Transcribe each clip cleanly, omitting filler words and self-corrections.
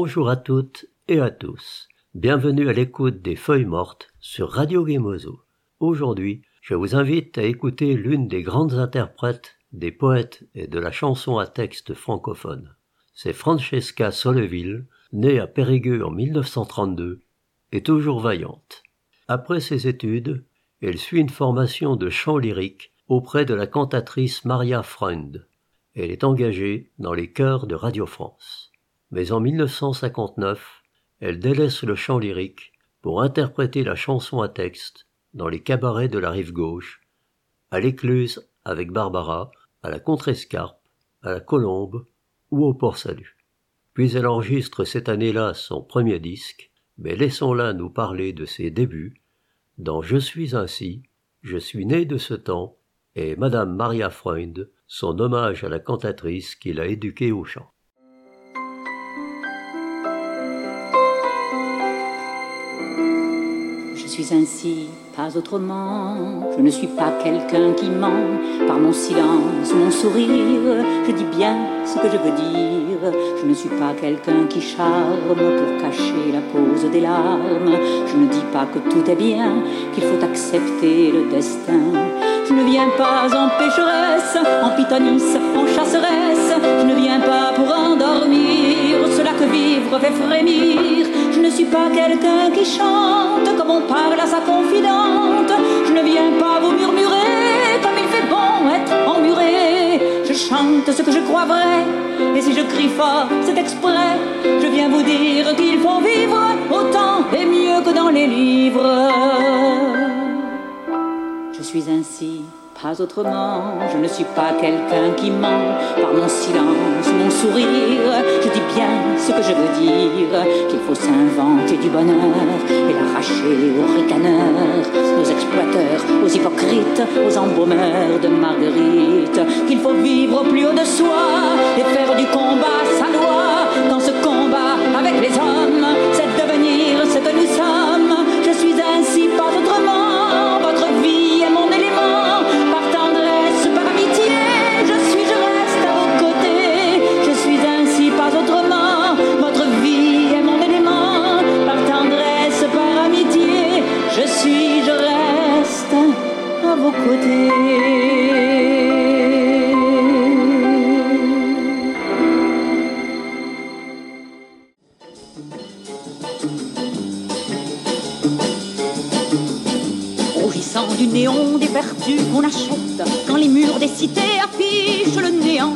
Bonjour à toutes et à tous. Bienvenue à l'écoute des Feuilles Mortes sur Radio Gemozo. Aujourd'hui, je vous invite à écouter l'une des grandes interprètes des poètes et de la chanson à texte francophone. C'est Francesca Solleville, née à Périgueux en 1932, et toujours vaillante. Après ses études, elle suit une formation de chant lyrique auprès de la cantatrice Maria Freund. Elle est engagée dans les chœurs de Radio France. Mais en 1959, elle délaisse le chant lyrique pour interpréter la chanson à texte dans les cabarets de la Rive-Gauche, à l'Écluse avec Barbara, à la Contrescarpe, à la Colombe ou au Port-Salut. Puis elle enregistre cette année-là son premier disque, mais laissons-la nous parler de ses débuts dans « Je suis ainsi »,« Je suis né de ce temps » et Madame Maria Freund, son hommage à la cantatrice qui l'a éduquée au chant. Je suis ainsi, pas autrement. Je ne suis pas quelqu'un qui ment. Par mon silence, mon sourire, je dis bien ce que je veux dire. Je ne suis pas quelqu'un qui charme pour cacher la cause des larmes. Je ne dis pas que tout est bien, qu'il faut accepter le destin. Je ne viens pas en pécheresse, en pythonisse, en chasseresse. Je ne viens pas pour endormir cela que vivre fait frémir. Je ne suis pas quelqu'un qui chante comme on parle à sa confidente. Je ne viens pas vous murmurer comme il fait bon être emmuré. Je chante ce que je crois vrai, et si je crie fort, c'est exprès. Je viens vous dire qu'il faut vivre autant et mieux que dans les livres. Je suis ainsi, pas autrement. Je ne suis pas quelqu'un qui ment. Par mon silence, mon sourire, je dis bien ce que je veux dire. Qu'il faut s'inventer du bonheur et l'arracher aux ricaneurs, aux exploiteurs, aux hypocrites, aux embaumeurs de marguerite. Qu'il faut vivre au plus haut de soi et faire du combat sa loi. Dans ce combat avec les hommes, c'est devenir ce que nous sommes. Je suis ainsi, pas autrement. Votre vie est mon élément. Par tendresse, par amitié, je reste à vos côtés. Je suis ainsi, pas autrement. Votre vie est mon élément. Par tendresse, par amitié, je reste à vos côtés. Du néon des vertus qu'on achète quand les murs des cités affichent le néant.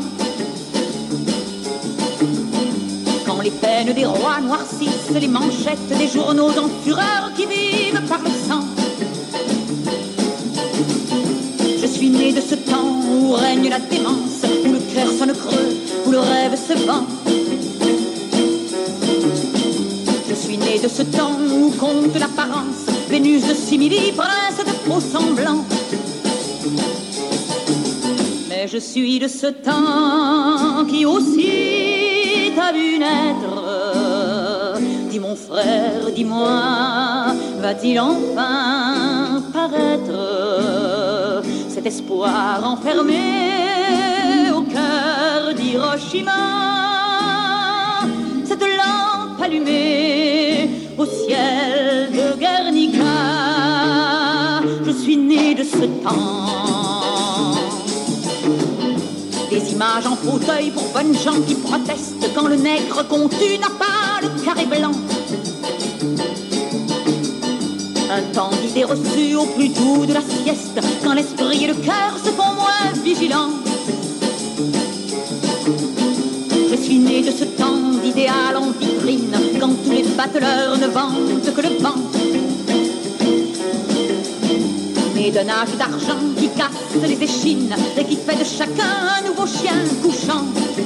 Quand les peines des rois noircissent les manchettes des journaux en fureur qui vivent par le sang. Je suis né de ce temps où règne la démence, où le cœur sonne creux, où le rêve se vend. Je suis né de ce temps où compte l'apparence, Vénus de simili, prince de faux semblants. Mais je suis de ce temps qui aussi t'a vu naître. Dis mon frère, dis-moi, va-t-il enfin paraître cet espoir enfermé au cœur d'Hiroshima, cette lampe allumée au ciel de Guernica. Je suis né de ce temps. Des images en fauteuil pour bonnes gens qui protestent quand le nègre contu n'a pas le carré blanc. Un temps d'idées reçues au plus doux de la sieste, quand l'esprit et le cœur se font moins vigilants. Je suis né de ce temps d'idéal en vitrine, quand tous les bateleurs ne vendent que le vent. Né d'un âge d'argent qui casse les échines et qui fait de chacun un nouveau chien couchant.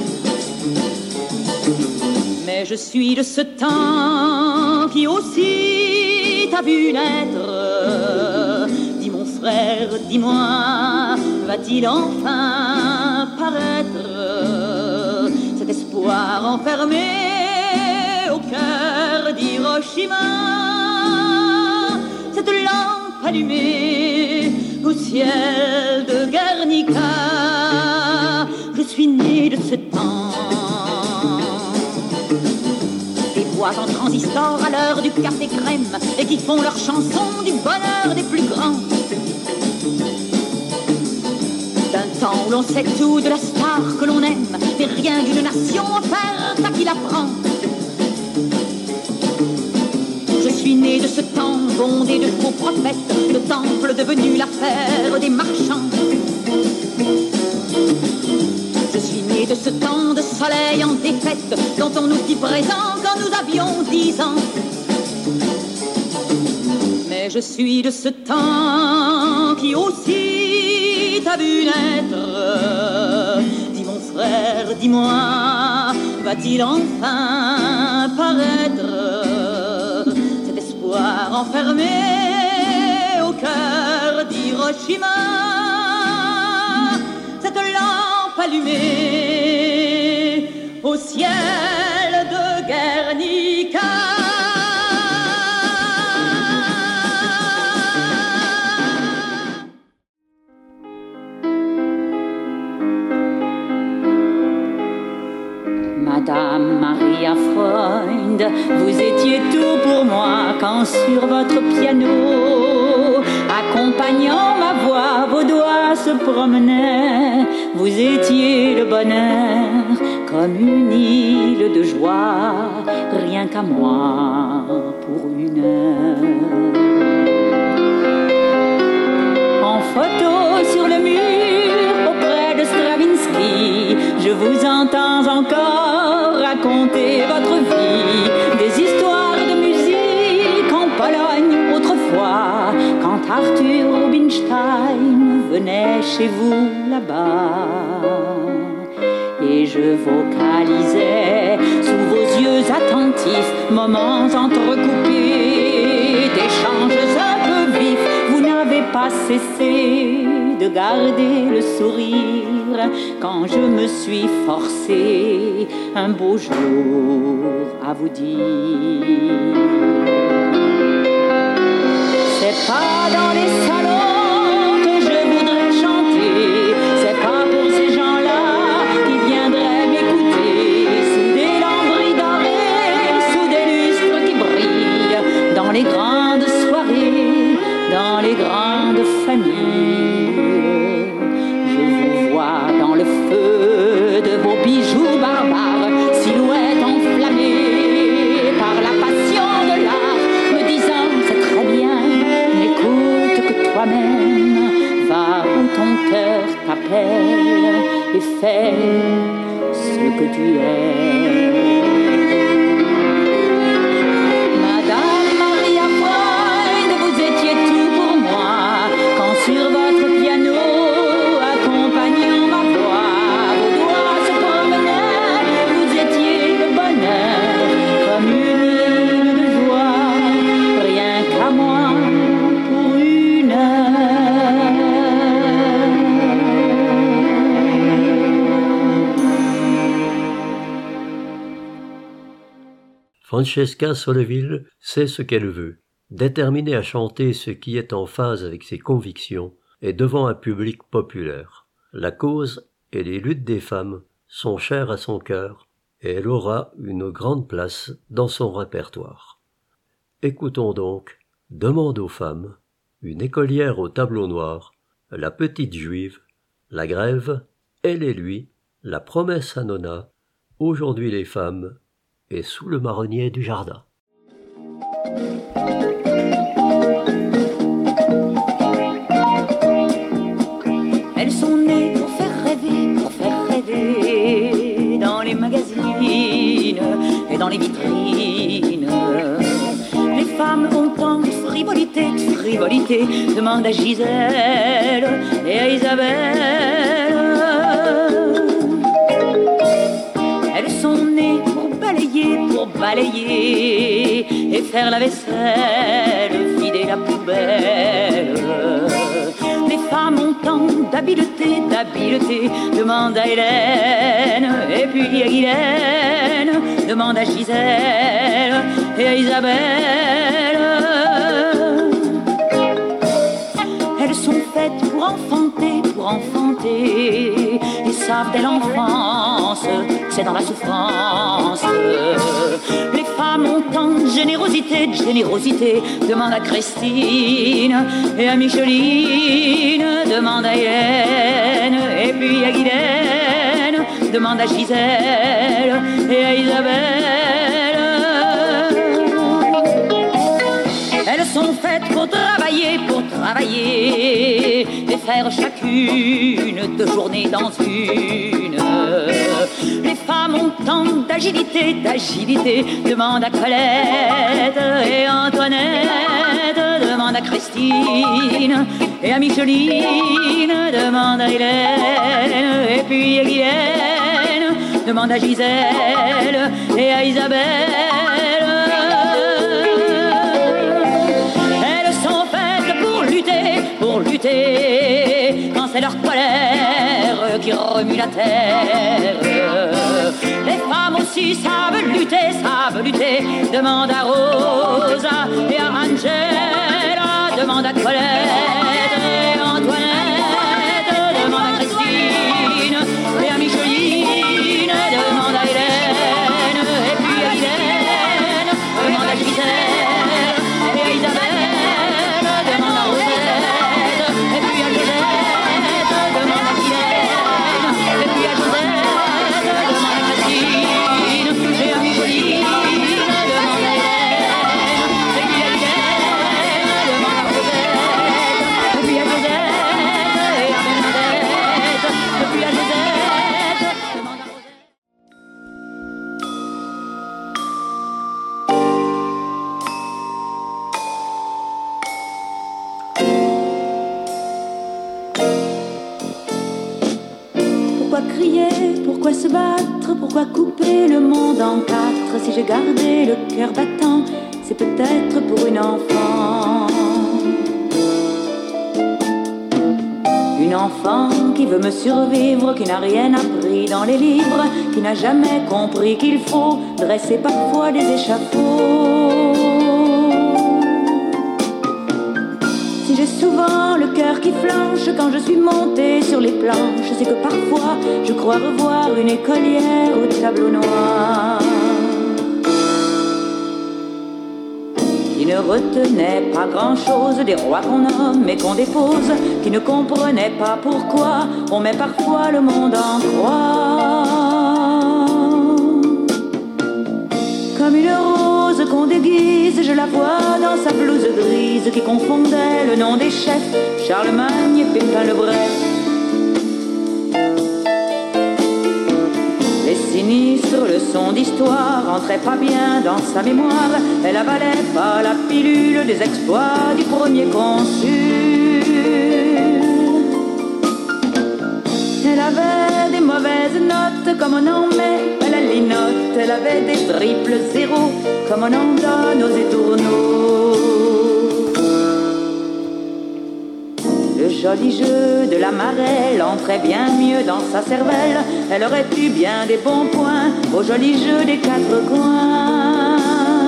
Mais je suis de ce temps qui aussi t'a vu naître. Dis mon frère, dis-moi, va-t-il enfin paraître cet espoir enfermé au cœur d'Hiroshima, cette lampe allumée au ciel de Guernica? Je suis né de ce temps. Des sort à l'heure du café crème et qui font leur chanson du bonheur des plus grands. D'un temps où l'on sait tout de la star que l'on aime, mais rien d'une nation offerte à qui l'apprend. Je suis né de ce temps bondé de faux prophètes, le temple devenu l'affaire des marchands. Je suis né de ce temps de soleil en défaite, dont on nous dit présent quand nous avions 10 ans. Mais je suis de ce temps qui aussi t'a vu naître. Dis mon frère, dis-moi, va-t-il enfin paraître cet espoir enfermé au cœur d'Hiroshima, cette lampe allumée au ciel de Guernica. Madame Maria Freund, vous étiez tout pour moi quand sur votre piano, accompagnant ma voix, vos doigts se promenaient. Vous étiez le bonheur comme une île de joie, rien qu'à moi pour une heure. En photo sur le mur auprès de Stravinsky, je vous entends encore raconter votre vie, des histoires de musique en Pologne autrefois, quand Arthur Rubinstein venait chez vous là-bas. Et je vocalisais sous vos yeux attentifs moments entrecoupés d'échanges un peu vifs. Vous n'avez pas cessé de garder le sourire quand je me suis forcé un beau jour à vous dire: c'est pas dans les salons que je voudrais chanter, c'est pas pour ces gens-là qui viendraient m'écouter, sous des lambris dorés, sous des lustres qui brillent, dans les grandes soirées, dans les grandes familles. Je vous vois dans le feu de vos bijoux barbares, silhouette enflammée par la passion de l'art, me disant: c'est très bien, n'écoute que toi-même, va où ton cœur t'appelle et fais ce que tu es. Madame Maria Freund, vous étiez tout pour moi quand sur votre piano, accompagnant ma voix, vos doigts se promenaient. Vous étiez le bonheur comme une île de joie, rien qu'à moi pour une heure. Francesca Solleville sait ce qu'elle veut, déterminée à chanter ce qui est en phase avec ses convictions et devant un public populaire. La cause et les luttes des femmes sont chères à son cœur et elle aura une grande place dans son répertoire. Écoutons donc Demande aux femmes, une écolière au tableau noir, la petite juive, la grève, elle et lui, la promesse à Nona, aujourd'hui les femmes, et sous le marronnier du jardin. Elles sont nées pour faire rêver dans les magazines et dans les vitrines. Les femmes ont tant de frivolité, demande à Gisèle et à Isabelle. Elles sont nées pour balayer et faire la vaisselle, vider la poubelle. Les femmes ont tant d'habileté, demande à Hélène et puis à Guylaine, demande à Gisèle et à Isabelle. Elles sont faites pour enfanter, et savent dès l'enfance c'est dans la souffrance. Les femmes ont tant de générosité, demande à Christine et à Micheline, demande à Hélène et puis à Guylaine, demande à Gisèle et à Isabelle. Elles sont faites pour travailler, et faire chacune 2 journées dans une. Les femmes ont tant d'agilité, demande à Colette et Antoinette, demande à Christine et à Micheline, demande à Hélène et puis à Guylaine, demande à Gisèle et à Isabelle. Elles sont faites pour lutter, quand c'est leur colère qui remue la terre. Les femmes aussi savent lutter, demande à Rosa et à Angela, demande à Colette et Antoinette, demande à Christine et à Micheline, demande à Hélène et puis à Guylaine, demande à Gisèle et à Isabelle, demande à Rosette et puis à Josette, demande à Guylaine et puis à Josette, demande à Christine et à Micheline, demande à Hélène et puis à Guylaine, demande à Rosette et puis à Josette et à Bernadette et puis à Josette, demande à Rosette. Pourquoi crier, pourquoi se battre, pourquoi couper le monde en 4? Si j'ai gardé le cœur battant, c'est peut-être pour une enfant. Une enfant qui veut me survivre, qui n'a rien appris dans les livres, qui n'a jamais compris qu'il faut dresser parfois des échafauds. Si j'ai souvent le cœur qui flanche quand je suis montée sur les planches, c'est que parfois je crois revoir une écolière au tableau noir, qui ne retenait pas grand-chose des rois qu'on nomme et qu'on dépose, qui ne comprenait pas pourquoi on met parfois le monde en croix. Comme une rose qu'on déguise, je la vois dans sa blouse grise qui confondait le nom des chefs, Charlemagne et Pépin le Bref. Les sinistres leçons d'histoire entraient pas bien dans sa mémoire. Elle avalait pas la pilule des exploits du premier consul. Elle avait des mauvaises notes comme on en met à la linotte. Elle avait des triples zéros comme on en donne aux étourneaux. Le joli jeu de la marelle entrait bien mieux dans sa cervelle. Elle aurait eu bien des bons points au joli jeu des 4 coins.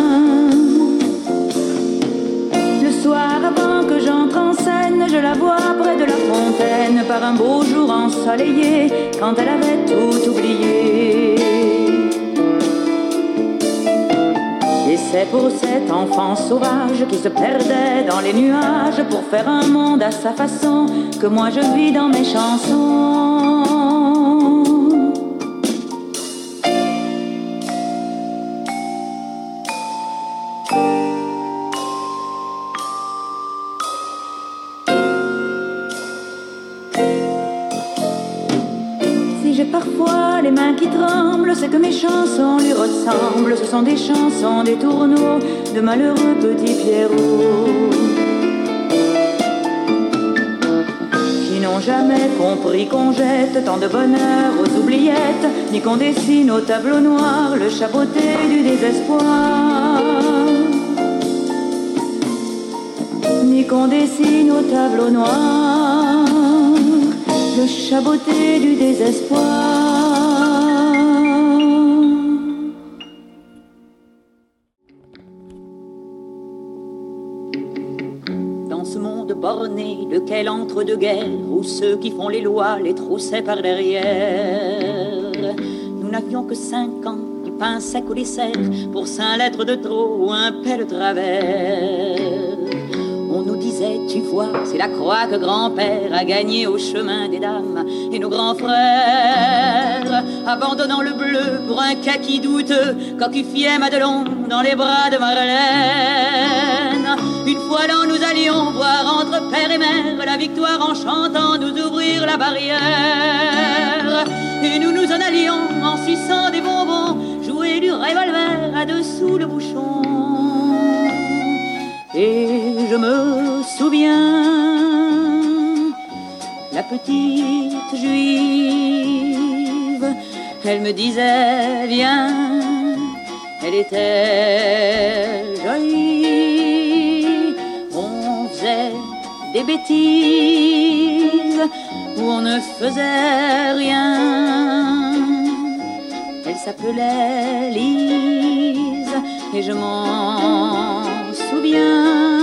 Le soir avant que j'entre en scène, je la vois près de la fontaine par un beau jour ensoleillé, quand elle avait tout oublié. Et c'est pour cet enfant sauvage qui se perdait dans les nuages pour faire un monde à sa façon que moi je vis dans mes chansons. J'ai parfois les mains qui tremblent, c'est que mes chansons lui ressemblent. Ce sont des chansons, des tourneaux de malheureux petits Pierrots qui n'ont jamais compris qu'on jette tant de bonheur aux oubliettes, ni qu'on dessine au tableau noir le chapeauté du désespoir, ni qu'on dessine au tableau noir le chaboté du désespoir. Dans ce monde borné, lequel entre deux guerres, où ceux qui font les lois les troussaient par derrière, Nous n'avions que 5 ans, du pain sec au dessert, pour 5 lettres de trop ou un paix de travers. On nous disait, tu vois, c'est la croix que grand-père a gagnée au chemin des dames. Et nos grands frères, abandonnant le bleu pour un kaki douteux, coquifiait Madelon dans les bras de Marlène. Une fois l'an, nous allions voir entre père et mère la victoire en chantant nous ouvrir la barrière. Et nous nous en allions en suçant des bonbons, jouer du revolver à dessous le bouchon. Et je me souviens, la petite juive, elle me disait viens, elle était jolie. On faisait des bêtises où on ne faisait rien. Elle s'appelait Lise et je m'en souviens.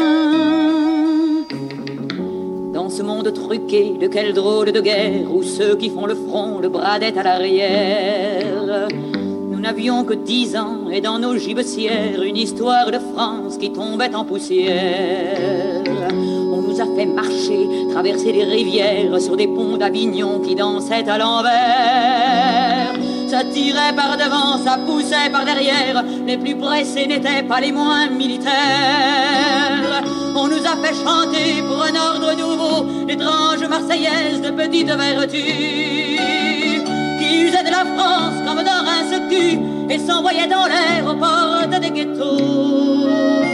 Dans ce monde truqué, de quel drôle de guerre où ceux qui font le front le bradaient à l'arrière. Nous n'avions que 10 ans et dans nos gibecières une histoire de France qui tombait en poussière. On nous a fait marcher, traverser des rivières sur des ponts d'Avignon qui dansaient à l'envers. Ça tirait par devant, ça poussait par derrière. Les plus pressés n'étaient pas les moins militaires. On nous a fait chanter pour un ordre nouveau l'étrange marseillaise de petite vertu qui usait de la France comme d'un rince-cul et s'envoyait dans l'air aux portes des ghettos.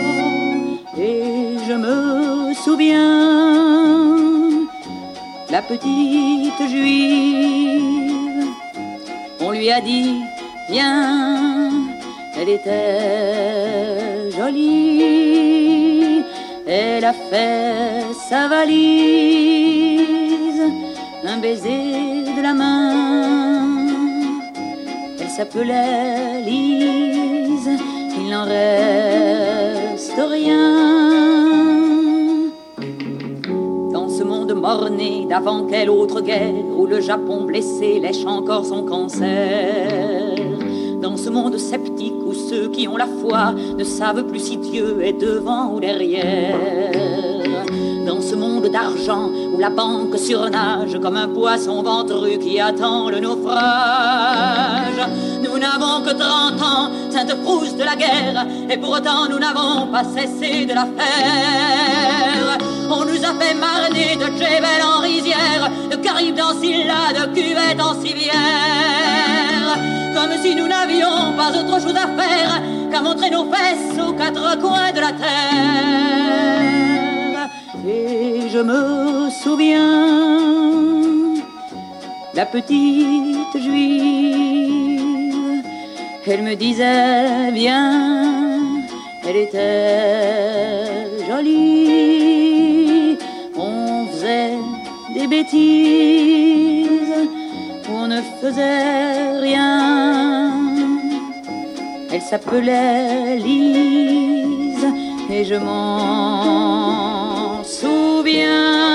Et je me souviens, la petite juive, on lui a dit viens, elle était jolie. Elle a fait sa valise, un baiser de la main. Elle s'appelait Lise, il n'en reste rien. Dans ce monde morné d'avant quelle autre guerre où le Japon blessé lèche encore son cancer. Dans ce monde sceptique où ceux qui ont la foi ne savent plus si Dieu est devant ou derrière. Dans ce monde d'argent où la banque surnage comme un poisson ventru qui attend le naufrage. Nous n'avons que 30 ans, Sainte Frousse de la guerre, et pourtant nous n'avons pas cessé de la faire. On nous a fait marner de Djebel en rizière, de Caraïbes en Scylla, de Cuvette en civière. Comme si nous n'avions pas autre chose à faire qu'à montrer nos fesses aux 4 coins de la terre. Et je me souviens, la petite juive, elle me disait viens, elle était jolie. On faisait des bêtises, on ne faisait rien. Elle s'appelait Lise et je m'en souviens.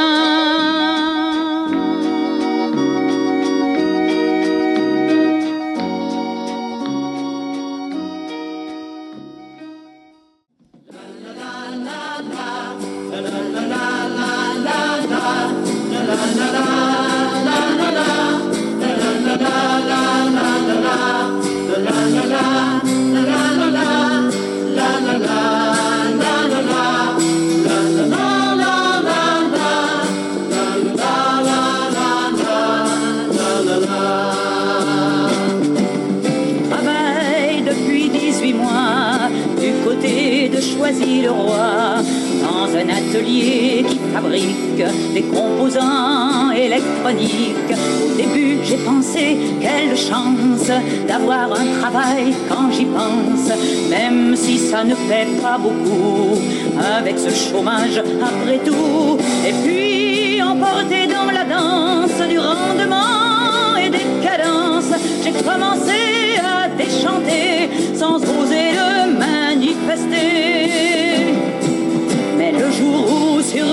Choisy-le-Roi, dans un atelier qui fabrique des composants électroniques. Au début j'ai pensé quelle chance d'avoir un travail quand j'y pense, même si ça ne paie pas beaucoup avec ce chômage après tout. Et puis emporté dans la danse du rendement et des cadences, j'ai commencé à déchanter sans oser le manifester. Mais le jour où sur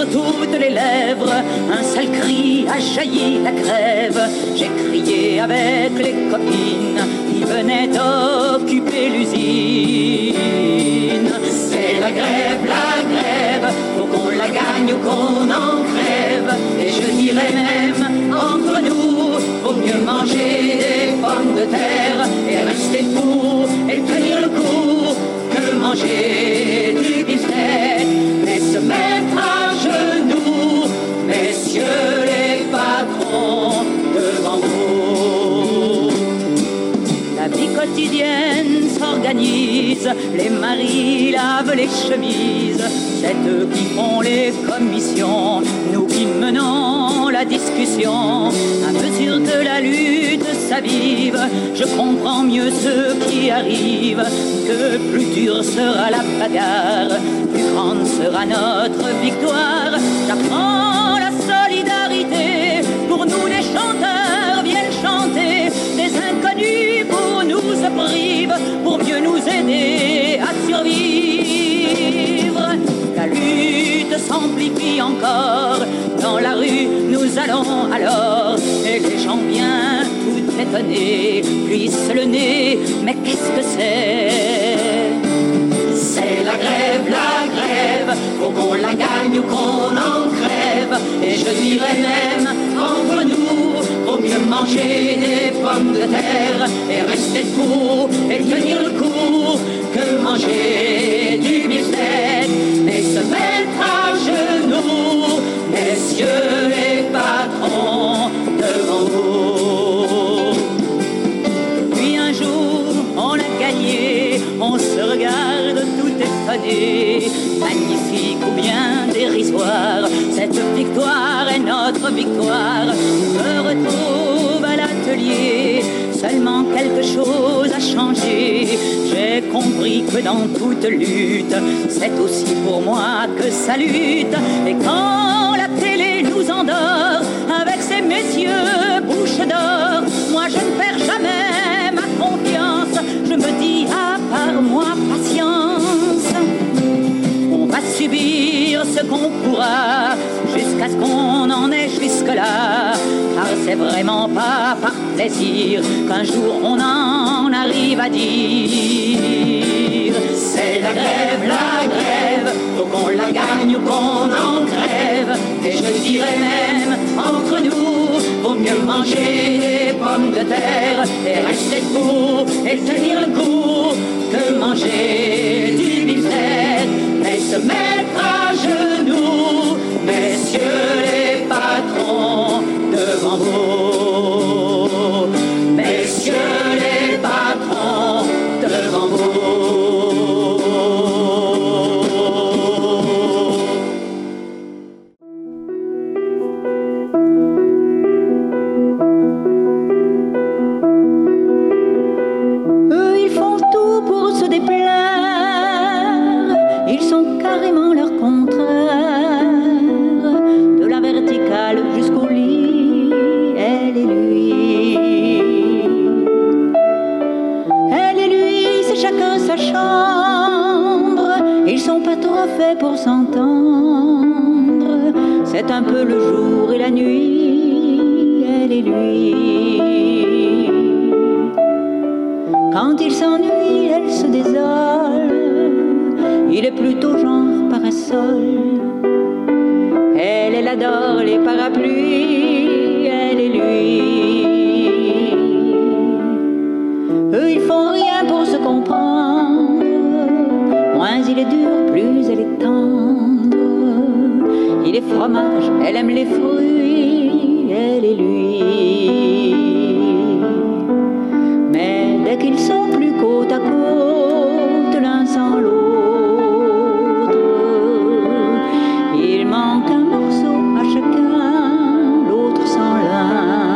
toutes les lèvres. Un sale cri a jailli la grève. J'ai crié avec les copines qui venaient d'occuper l'usine. C'est la grève, faut qu'on la gagne ou qu'on en crève. Et je dirais même, entre nous, vaut mieux manger des pommes de terre et rester debout et tenir le coup que manger du beefsteak. Mais se mettre à genoux, messieurs les patrons, devant vous. La vie quotidienne s'organise, les maris lavent les chemises. C'est eux qui font les commissions, nous qui menons la discussion. À mesure que la lutte s'avive, je comprends mieux ce qui arrive. Que plus dure sera la bagarre, plus grande sera notre victoire. J'apprends la solidarité, pour nous les chanteurs viennent chanter. Des inconnus pour nous se privent, pour mieux nous aider à survivre. La lutte s'amplifie encore, dans la rue nous allons alors, et les gens bien tout étonnés plissent le nez, mais qu'est-ce que c'est? C'est la grève, faut qu'on la gagne ou qu'on en crève. Et je dirais même, entre nous, vaut mieux manger des pommes de terre et rester debout et tenir le coup que manger du beefsteak. Et se mettre à genoux, messieurs les patrons, devant vous. Puis un jour, on a gagné, on se regarde tout étonné. Magnifique ou bien dérisoire, cette victoire est notre victoire. Je me retrouve à l'atelier, seulement quelque chose a changé. J'ai compris que dans toute lutte, c'est aussi pour moi que ça lutte. Et quand la télé nous endort avec ces messieurs bouche d'or, moi je ne perds jamais ma confiance. Je me dis à part moi patience. On va subir ce qu'on pourra jusqu'à ce qu'on en est jusque-là. Car c'est vraiment pas par plaisir qu'un jour on en arrive à dire. C'est la grève, faut qu'on la gagne ou qu'on en crève. Et je dirais même, entre nous, vaut mieux manger des pommes de terre et rester debout et tenir le coup que manger du beefsteak. Mais se mettre à genoux, messieurs les patrons, devant vous. Messieurs les patrons, devant vous. Eux, ils font tout pour se déplaire. Ils sont carrément leur contraire. De la verticale jusqu'au lit, elle et lui. Elle et lui, c'est chacun sa chambre. Ils sont pas trop faits pour s'entendre. C'est un peu le jour et la nuit, elle et lui. Quand il s'ennuie, elle se désole. Il est plutôt genre parasol. Elle adore les parapluies, elle et lui. Eux, ils font rien pour se comprendre. Moins il est dur, plus elle est tendre. Il est fromage, elle aime les fruits, elle et lui. Mais dès qu'ils sont plus côte à côte, l'un sans l'autre, il manque un morceau à chacun, l'autre sans l'un.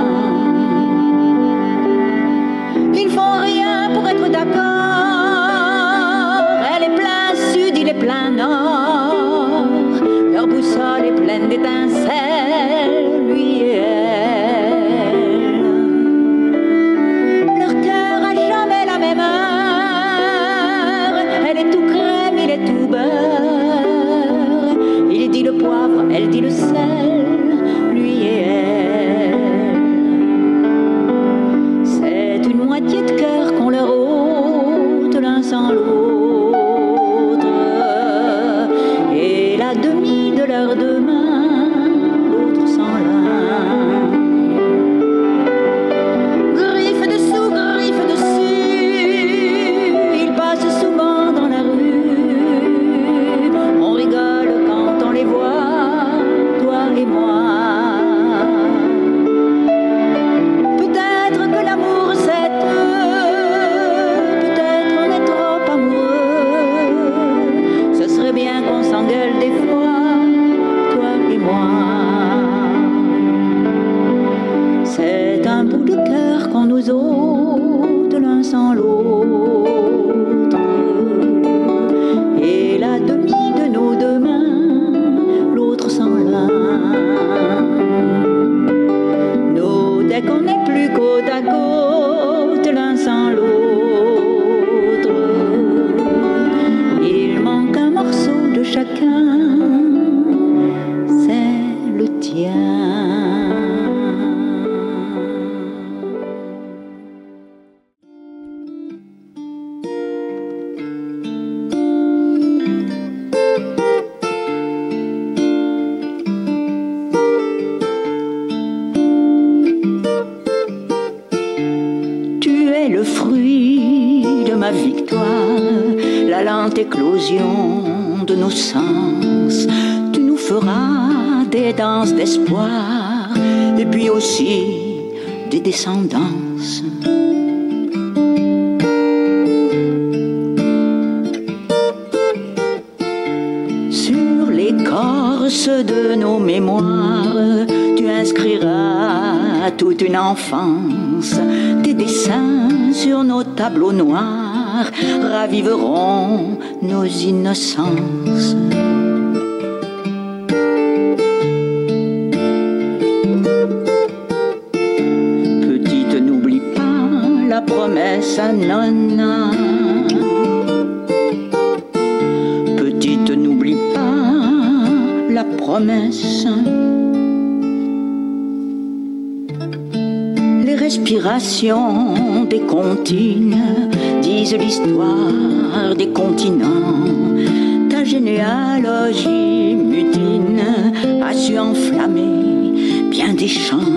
Ils font rien pour être d'accord. Elle est plein sud, il est plein nord. Leur boussole est pleine d'étincelles, lui et elle. Leur cœur a jamais la même heure. Elle est tout crème, il est tout beurre. Il dit le poivre, elle dit le sel, lui et elle. C'est une moitié de cœur qu'on leur ôte l'un sans l'autre, et la demi de leurs deux mains, l'autre sans l'un. Griffe dessous, griffe dessus, ils passent souvent dans la rue. On rigole quand on les voit, toi et moi. Peut-être que l'amour c'est eux, peut-être on est trop amoureux. Ce serait bien qu'on s'engueule des fois, toi et moi. C'est un bout de cœur qu'on nous ôte l'un sans l'autre, et la demi de nos deux mains, l'autre sans l'un. Nous, dès qu'on n'est plus côte à côte l'un sans l'autre, il manque un morceau de chacun, c'est le tien. Tu es le fruit de ma victoire, la lente éclosion de nos sens. Tu nous feras des danses d'espoir, et puis aussi des descendances. Sur l'écorce de nos mémoires, tu inscriras toute une enfance. Tes dessins sur nos tableaux noirs raviveront nos innocences. Petite, n'oublie pas la promesse à Nonna. Petite, n'oublie pas la promesse. Les respirations des comptines disent l'histoire des continents. Ta généalogie mutine a su enflammer bien des champs.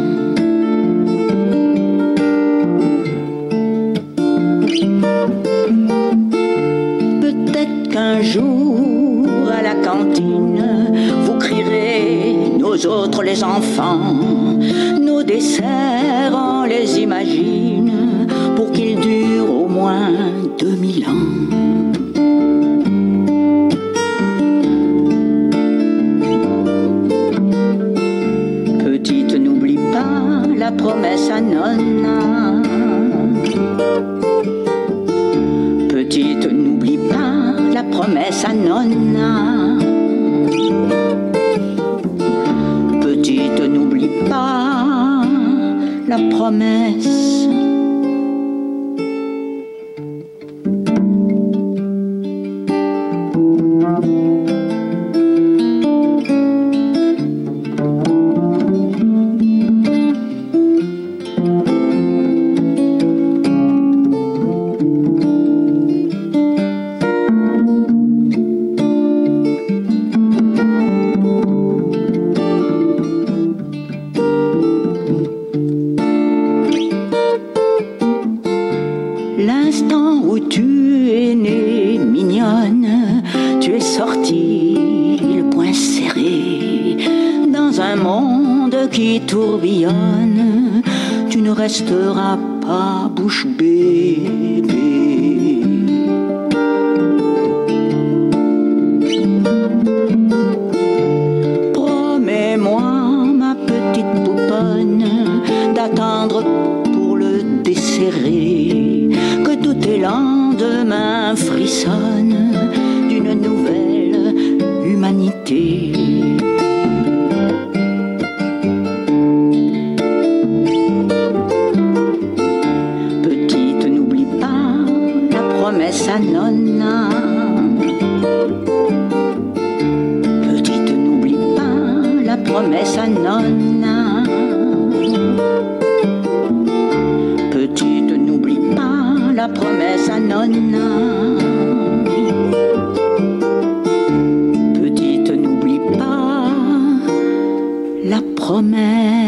Peut-être qu'un jour à la cantine, vous crierez, nous autres les enfants, nos desserts on les imagine pour qu'ils durent au moins 2000 ans. Petite, n'oublie pas la promesse à Nonna. Petite, n'oublie pas la promesse à Nonna. Petite, n'oublie pas la promesse. L'instant où tu es née, mignonne, tu es sortie le poing serré dans un monde qui tourbillonne. Tu ne resteras pas bouche bée. Promets-moi, ma petite pouponne, d'attendre pour le desserrer, que tous tes lendemains frissonnent d'une nouvelle humanité. Petite, n'oublie pas promesse à nonna. Petite, n'oublie pas la promesse à nonna. Petite, n'oublie pas la promesse.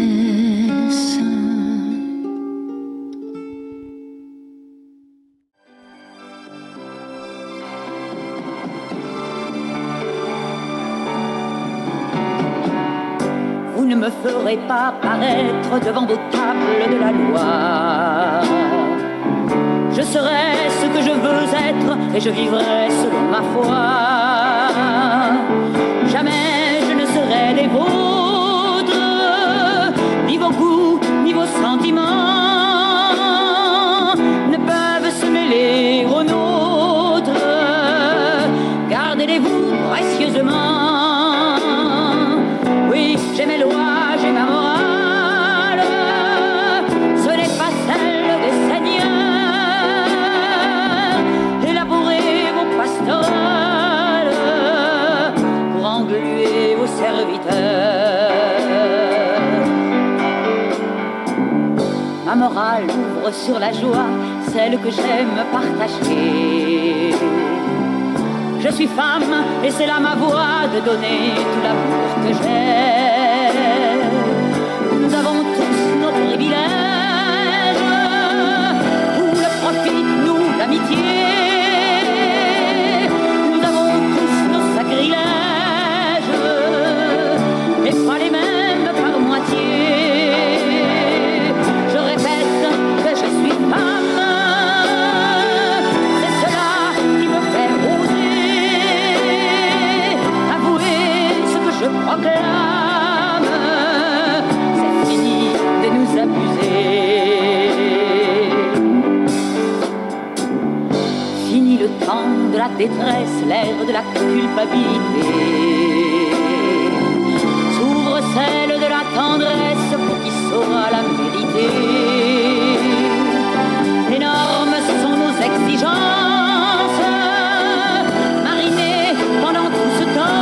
Vous ne me ferez pas paraître devant vos tables de la loi. Je serai ce que je veux être et je vivrai selon ma foi. Jamais je ne serai les vôtres, ni vos goûts, ni vos sentiments ne peuvent se mêler aux nôtres. Gardez-les-vous précieusement. Oui, j'ai mes lois, j'ai ma morale, ce n'est pas celle des seigneurs. Élaborez vos pastorales pour engluer vos serviteurs. Ma morale ouvre sur la joie, celle que j'aime partager. Je suis femme et c'est là ma voie de donner tout l'amour que j'ai. Nous avons tous nos privilèges, où le profit, nous l'amitié. Nous avons tous nos sacrilèges, et pas les mêmes par moitié. Je répète que je suis femme, c'est cela qui me fait oser. Je proclame, c'est fini de nous abuser. Fini le temps de la détresse, l'ère de la culpabilité. S'ouvre celle de la tendresse pour qui saura la vérité. Énormes sont nos exigences, marinées pendant tout ce temps.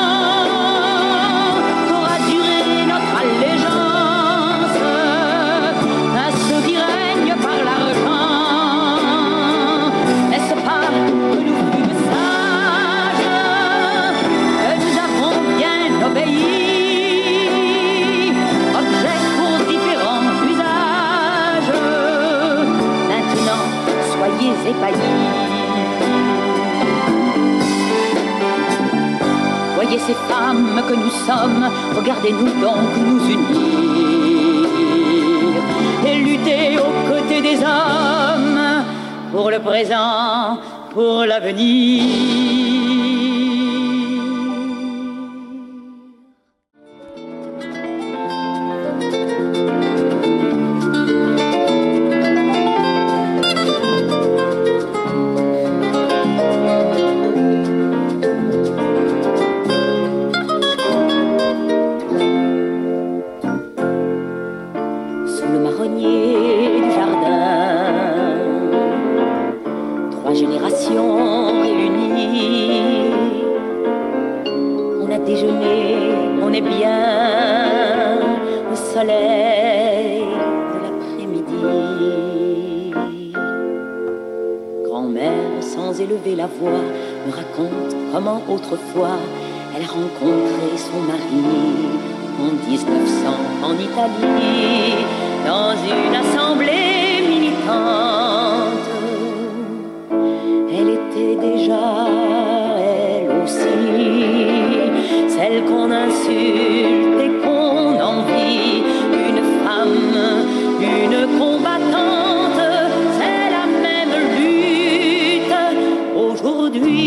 Voyez ces femmes que nous sommes, regardez-nous donc nous unir et lutter aux côtés des hommes pour le présent, pour l'avenir. Autrefois, elle a rencontré son mari en 1900 en Italie, dans une assemblée militante. Elle était déjà, elle aussi, celle qu'on insulte et qu'on envie, une femme, une combattante. C'est la même lutte aujourd'hui.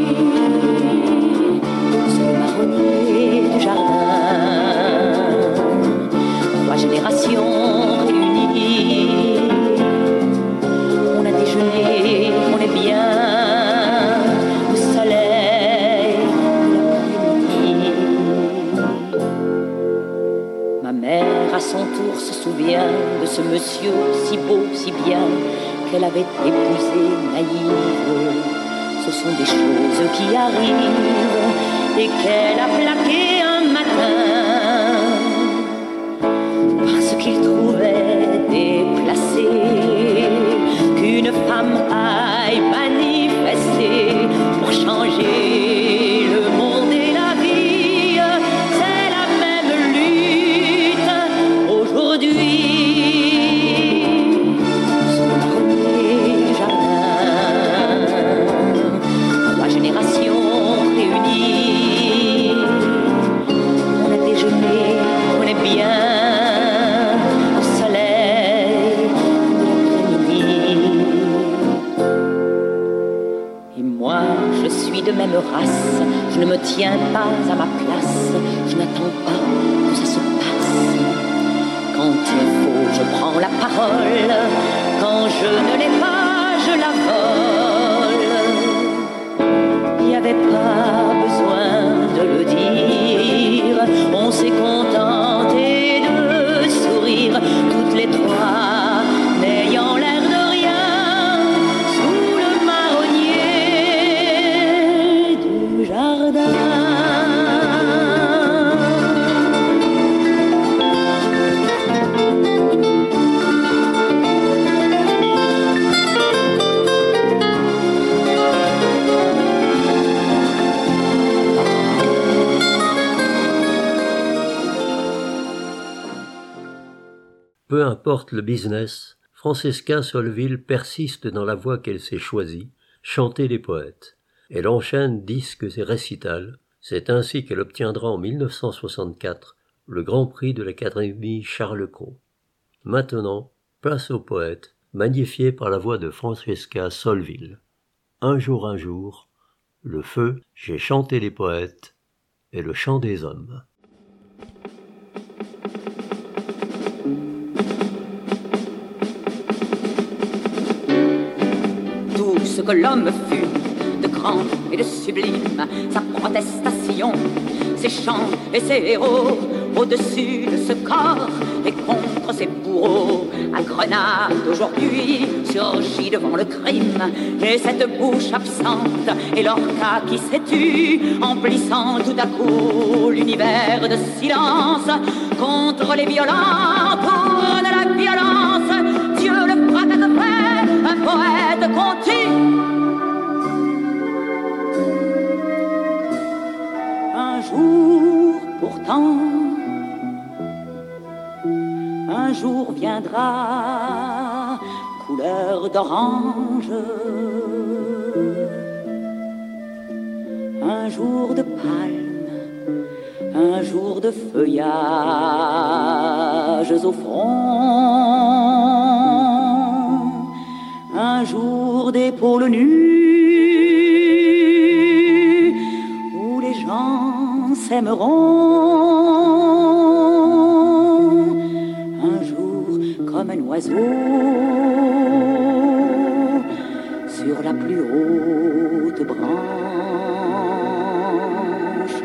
Du jardin, 3 générations réunies. On a déjeuné, on est bien au soleil de l'après-midi. Ma mère à son tour se souvient de ce monsieur si beau, si bien, qu'elle avait épousé naïve. Ce sont des choses qui arrivent et qu'elle a plaqué un matin trace. Je ne me tiens pas à ma place, je n'attends pas que ça se passe. Quand il faut, je prends la parole. Quand je ne l'ai pas, je la vole. Il n'y avait pas besoin de le dire. On s'est contenté de sourire toutes les trois, n'ayant l'air de rien sous le marronnier du jardin. Peu importe le business, Francesca Solleville persiste dans la voie qu'elle s'est choisie, chanter les poètes. Elle enchaîne disques et récitals. C'est ainsi qu'elle obtiendra en 1964 le Grand Prix de l'Académie Charles Cros. Maintenant, place aux poètes, magnifiés par la voix de Francesca Solleville. Un jour, le feu, j'ai chanté les poètes et le chant des hommes. Ce que l'homme fut de grand et de sublime, sa protestation, ses chants et ses héros, au-dessus de ce corps et contre ses bourreaux. À Grenade aujourd'hui surgit devant le crime, et cette bouche absente et l'orca qui s'est tue, emplissant tout à coup l'univers de silence contre les violents, pour de la violence. Dieu le fera qu'à te faire un poète qu'on tue. Un jour viendra, couleur d'orange, un jour de palme, un jour de feuillages au front, un jour d'épaules nues, où les gens s'aimeront. Comme un oiseau sur la plus haute branche.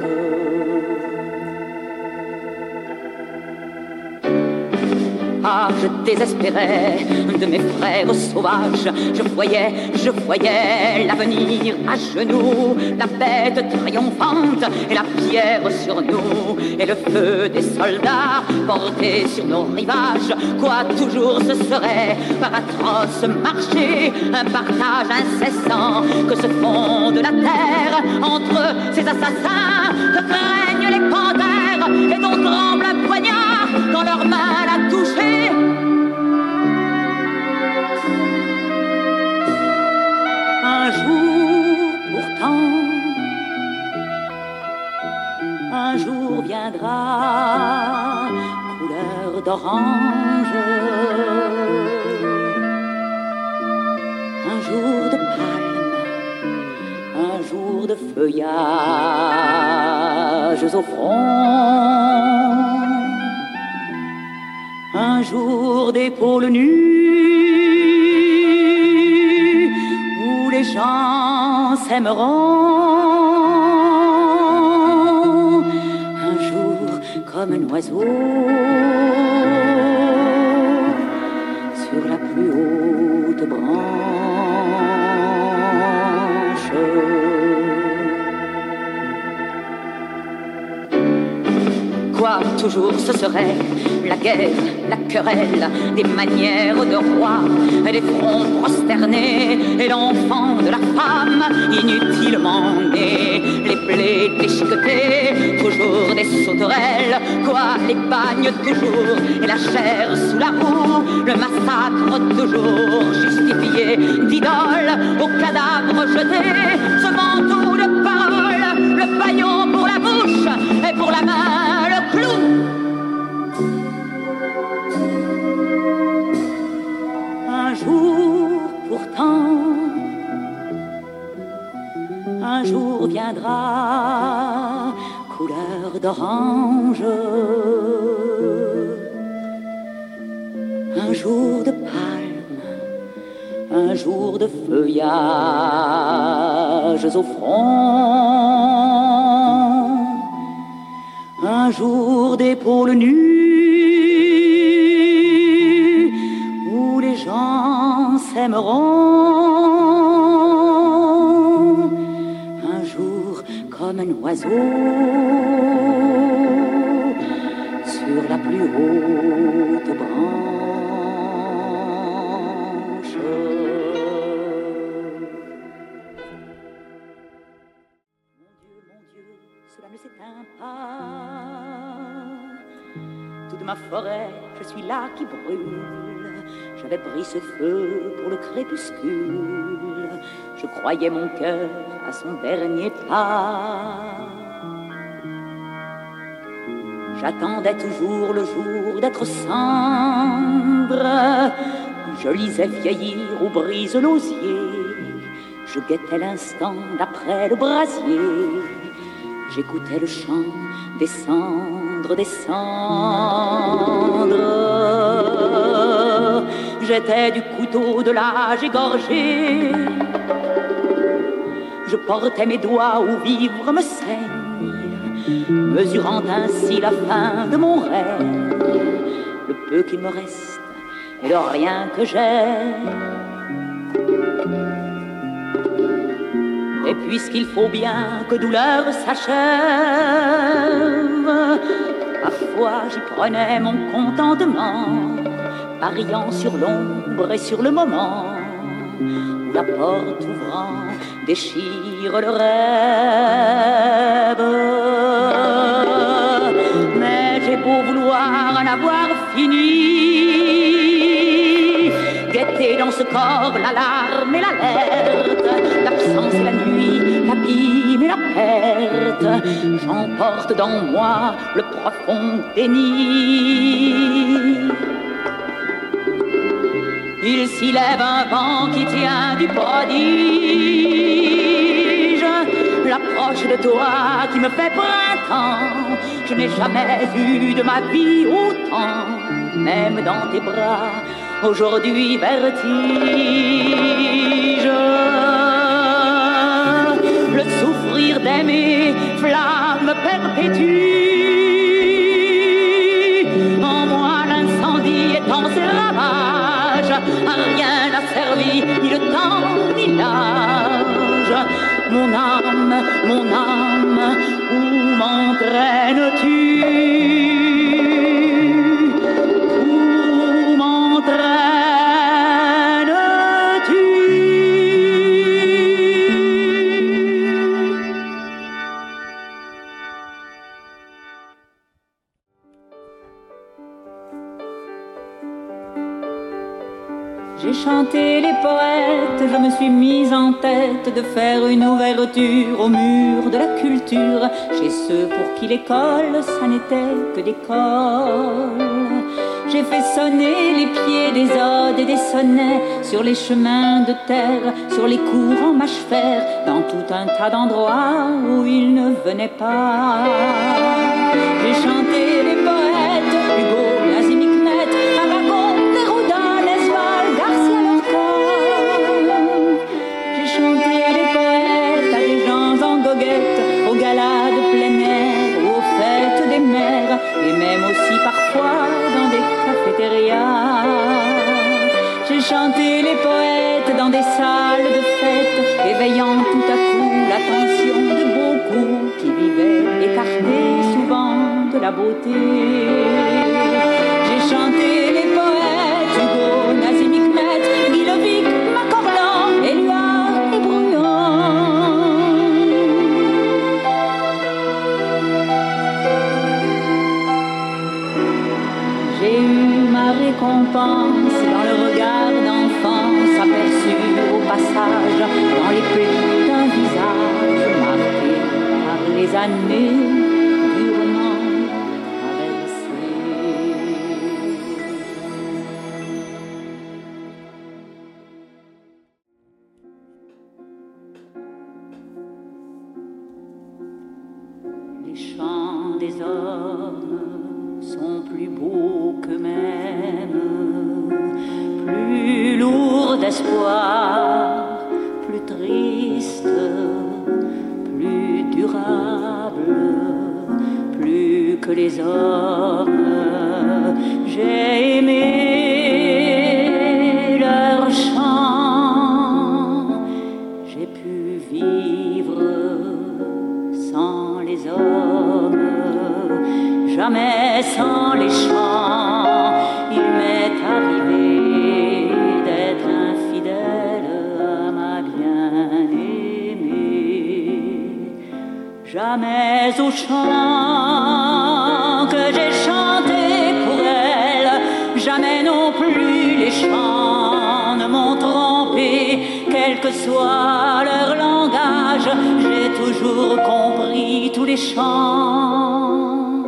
Ah, je désespérais de mes frères sauvages. Je voyais l'avenir à genoux, la bête triomphante et la pierre sur nous, et le feu des soldats porté sur nos rivages. Quoi, toujours ce serait par atroce marché, un partage incessant que se fonde la terre entre ces assassins que craignent les panthères et dont tremble un poignard quand leur main l'a touché. Un jour pourtant, un jour viendra, couleur d'orange, un jour de palme, un jour de feuillages au front, un jour d'épaules nues, où les gens s'aimeront, un jour comme un oiseau sur la plus haute branche. Quoi, toujours ce serait la guerre, la querelle, des manières de roi, des fronts prosternés, et l'enfant de la femme inutilement né, les plaies déchiquetées, toujours des sauterelles, quoi, les bagnes toujours, et la chair sous la roue, le massacre toujours justifié d'idoles, aux cadavres jetés, ce manteau de paroles, le paillon pour la bouche, et pour la main le clou. Un jour pourtant, un jour viendra, viendra, couleur d'orange. Un jour de palme, un jour de feuillages au front, un jour d'épaules nues où les gens s'aimeront, un jour comme un oiseau sur la plus haute branche. Mon Dieu, cela ne s'éteint pas. Toute ma forêt, je suis là qui brûle. J'avais pris ce feu pour le crépuscule. Je croyais mon cœur à son dernier pas. J'attendais toujours le jour d'être cendre. Je lisais vieillir ou brise l'osier. Je guettais l'instant d'après le brasier. J'écoutais le chant des cendres, des cendres. J'étais du couteau de l'âge égorgé. Je portais mes doigts où vivre me saigne, mesurant ainsi la fin de mon règne, le peu qu'il me reste et le rien que j'ai. Et puisqu'il faut bien que douleur s'achève, parfois j'y prenais mon contentement, pariant sur l'ombre et sur le moment où la porte ouvrant déchire le rêve. Mais j'ai beau vouloir en avoir fini, guetter dans ce corps l'alarme et l'alerte, l'absence et la nuit, l'abîme et la perte, j'emporte dans moi le profond déni. Il s'y lève un vent qui tient du prodige, l'approche de toi qui me fait printemps. Je n'ai jamais vu de ma vie autant, même dans tes bras, aujourd'hui vertige. Le souffrir d'aimer, flamme perpétue, en moi l'incendie étend ses ravages. À rien n'a servi ni le temps ni l'âge. Mon âme, où m'entraînes-tu? Où m'entraînes-tu? J'ai chanté les poètes, je me suis mise en tête de faire une ouverture au mur de la culture chez ceux pour qui l'école, ça n'était que d'école. J'ai fait sonner les pieds des odes et des sonnets sur les chemins de terre, sur les cours en mâche fer, dans tout un tas d'endroits où ils ne venaient pas. J'ai chanté les poètes, Hugo, Nazim Hikmet, Aragon, Neruda, Nesval, Garcia Lorca. J'ai chanté les poètes à des gens en goguette, aux galas de plein air ou aux fêtes des mères, et même aussi parfois dans des cafétérias. J'ai chanté les poètes dans des salles de fête, éveillant tout à coup l'attention de beaucoup qui vivaient écartés souvent de la beauté. J'ai chanté les poètes, Hugo, Nazim Hikmet, Guy Levic, Macorlan, Éluard et Brouillon. J'ai eu ma récompense dans le regard d'enfance aperçu au passage dans les plis d'un visage marqué par les années durement traversées. hommes sont plus beaux qu'eux-mêmes, plus lourds d'espoir, plus tristes, plus durables, plus que les hommes. J'ai aimé leur chant, j'ai pu vivre sans les hommes, jamais sans les chants. Il m'est arrivé d'être infidèle à ma bien-aimée, jamais au chant que j'ai chanté pour elle, jamais non plus les chants ne m'ont trompé, quel que soit leur langage, j'ai toujours compris tous les chants.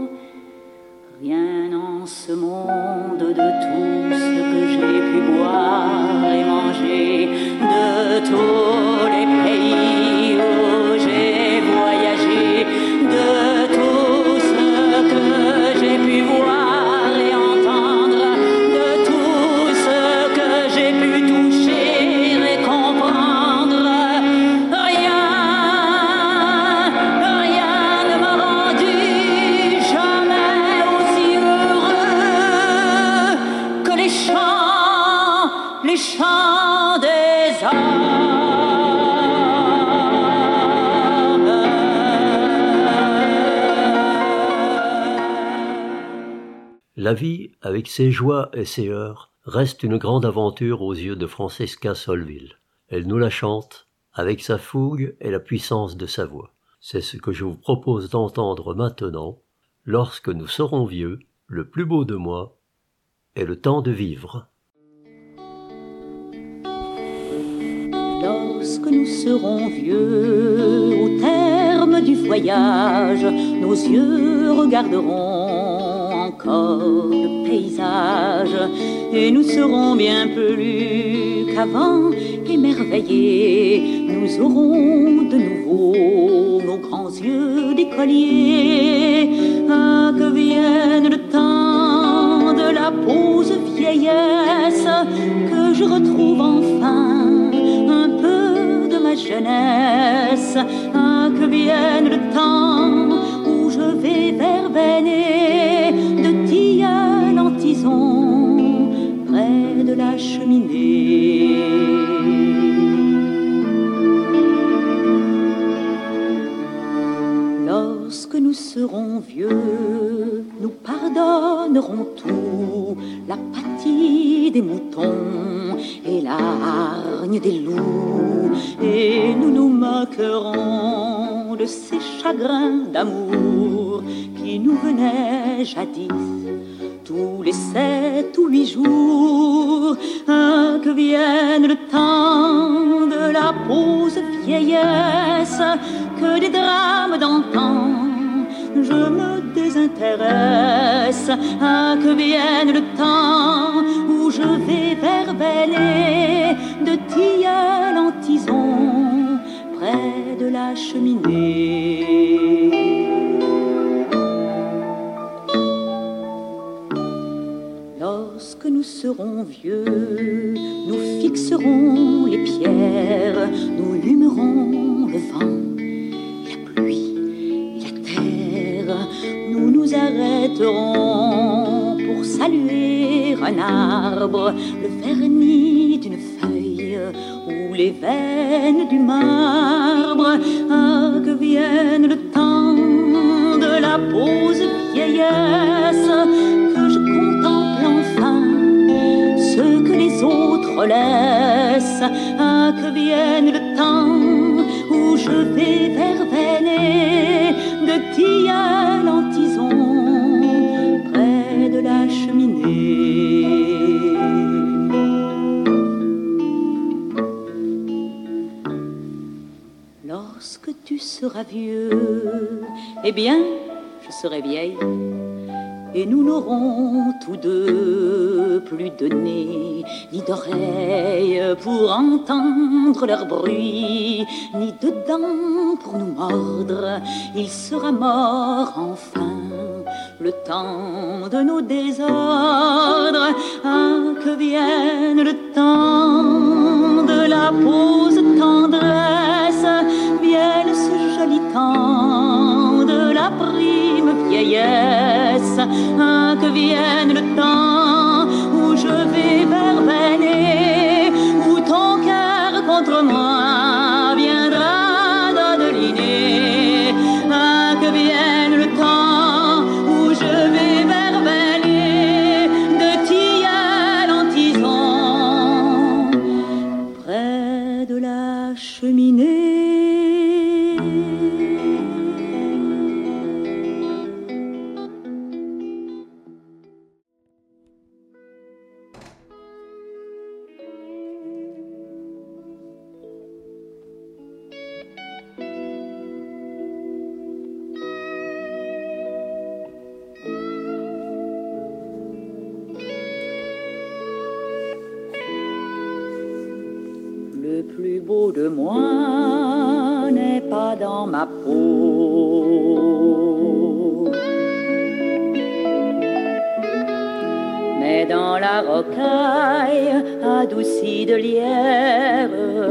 Rien en ce monde de tout ce que j'ai pu boire et manger, de tous les pays où j'ai voyagé, de tout ce que j'ai pu voir et entendre, de tout ce que j'ai pu toucher et comprendre. Rien ne m'a rendu jamais aussi heureux que les chants des hommes. La vie, avec ses joies et ses heurts, reste une grande aventure aux yeux de Francesca Solleville. Elle nous la chante avec sa fougue et la puissance de sa voix. C'est ce que je vous propose d'entendre maintenant. Lorsque nous serons vieux, le plus beau de moi est le temps de vivre. Lorsque nous serons vieux, au terme du voyage, nos yeux regarderont encore le paysage, et nous serons bien plus qu'avant émerveillés. Nous aurons de nouveau nos grands yeux d'écoliers. Ah, que vienne le temps de la pause vieillesse, que je retrouve enfin un peu de ma jeunesse. Ah, que vienne le temps où je vais verbener de tilleul en tison près de la cheminée. Lorsque nous serons vieux, nous pardonnerons tout, l'apathie des moutons et la hargne des loups, et nous nous moquerons de ces chagrins d'amour qui nous venaient jadis tous les 7 ou 8 jours. Ah, que vienne le temps de la pause vieillesse, que des drames d'antan je me désintéresse. Ah, que vienne le temps où je vais verbener de tilleul en tison près de la cheminée. Lorsque nous serons vieux, nous fixerons les pierres, nous humerons le vent, la pluie, la terre. Nous nous arrêterons pour saluer un arbre, le vernis d'une feuille ou les veines du marbre. Ah, que vienne le temps de la pause vieillesse, que je contemple enfin ce que les autres laissent. Ah, que vienne le temps où je vais verbener de tilleul en tison près de la cheminée. Lorsque tu seras vieux, eh bien, je serai vieille. et nous n'aurons tous deux plus de nez, ni d'oreilles pour entendre leur bruit, ni de dents pour nous mordre. Il sera mort enfin, le temps de nos désordres. Ah, que vienne le temps de la pause tendresse, vienne ce joli temps de la prime vieillesse. Ah, que vienne le temps où je vais verveiller, où ton cœur contre moi viendra dodeliner. Ah, que vienne le temps où je vais verveiller de tilleul en tison près de la cheminée. Le plus beau de moi n'est pas dans ma peau, mais dans la rocaille adoucie de lierre.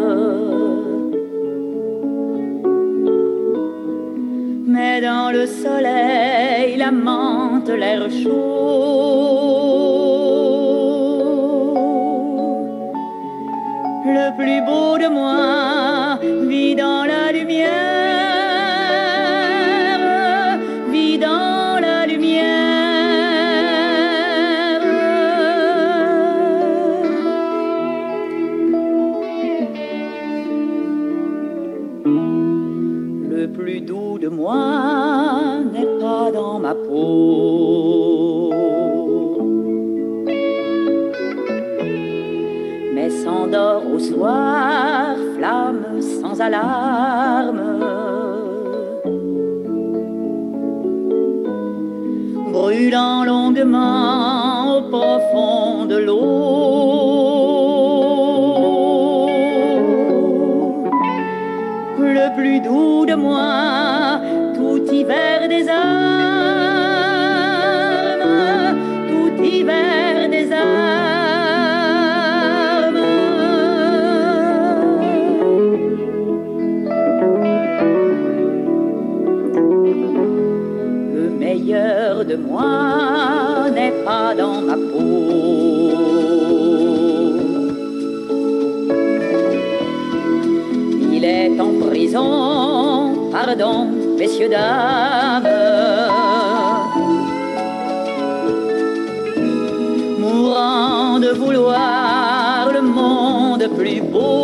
Mais dans le soleil, la menthe, l'air chaud. Le plus beau de moi vit dans la lumière, vit dans la lumière. Le plus doux de moi n'est pas dans ma peau, mais s'endort au soir, flamme sans alarme, brûlant longuement au profond de l'eau. Le plus doux de moi, tout hiver des armes, tout hiver des armes. Le meilleur de moi n'est pas dans ma peau, il est en prison, pardon, messieurs, dames, mourant de vouloir le monde plus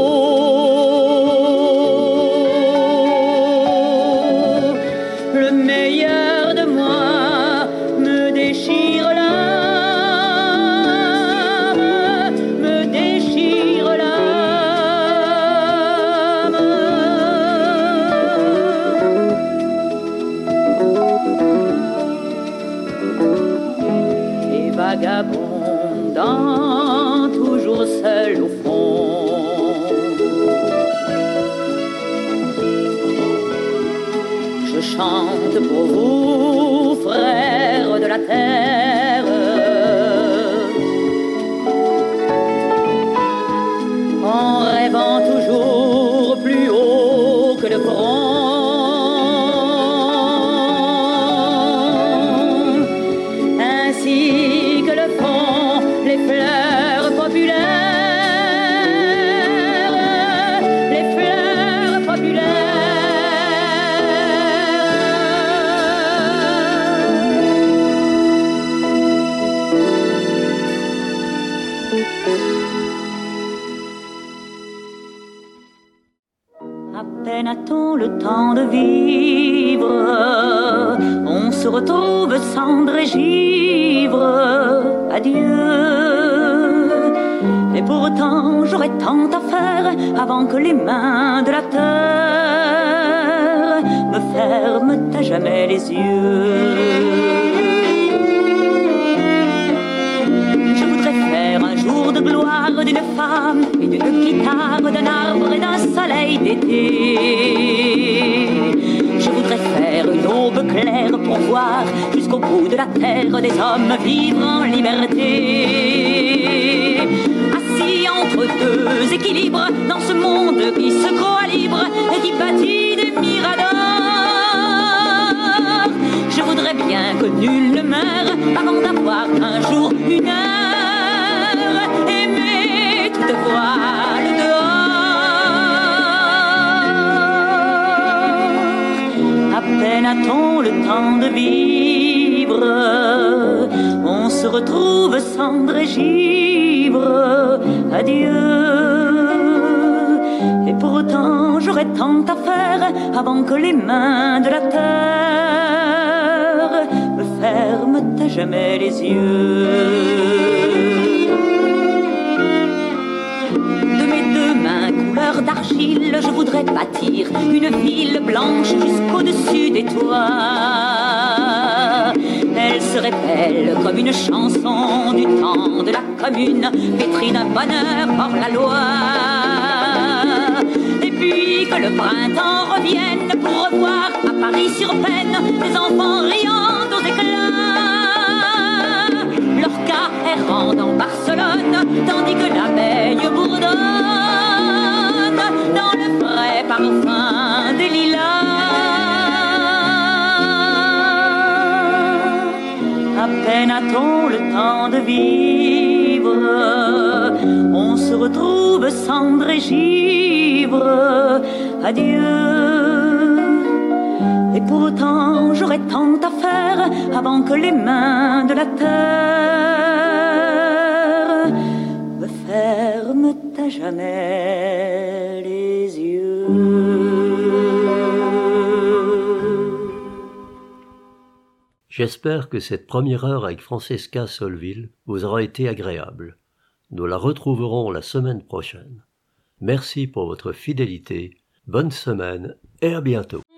beau. Le meilleur de moi me déchire l'âme, me déchire l'âme. Et vagabondant, toujours seul au fond, je chante pour vous, frères de la terre, en rêvant toujours plus haut que le front. Ainsi que le font les fleurs populaires, les fleurs populaires. À peine a-t-on le temps de vivre, on se retrouve cendre et givre. Adieu. Et pourtant j'aurais tant à faire avant que les mains de la terre me ferment à jamais les yeux. jusqu'au bout de la terre des hommes vivre en liberté. Assis entre deux équilibres dans ce monde qui se croit libre et qui bâtit des miradors. Je voudrais bien que nul ne meure avant d'avoir un jour une heure aimé toute voile dehors. À peine a-t-on le temps de vivre, on se retrouve cendre et givre. Adieu. Et pourtant j'aurais tant à faire avant que les mains de la terre me ferment à jamais les yeux. De mes deux mains couleur d'argile, je voudrais bâtir une ville blanche jusqu'au-dessus des toits. Elle serait belle comme une chanson du temps de la commune, pétrie d'un bonheur hors la loi. Et puis que le printemps revienne pour revoir à Paris sur peine des enfants riant aux éclats, leur cas errant dans Barcelone, tandis que la baigne bourdonne dans le frais parfum des lilas. À peine a-t-on le temps de vivre, on se retrouve cendre et givre. Adieu. Et pourtant j'aurais tant à faire avant que les mains de la terre me ferment à jamais les yeux. J'espère que cette première heure avec Francesca Solville vous aura été agréable. Nous la retrouverons la semaine prochaine. Merci pour votre fidélité, bonne semaine et à bientôt.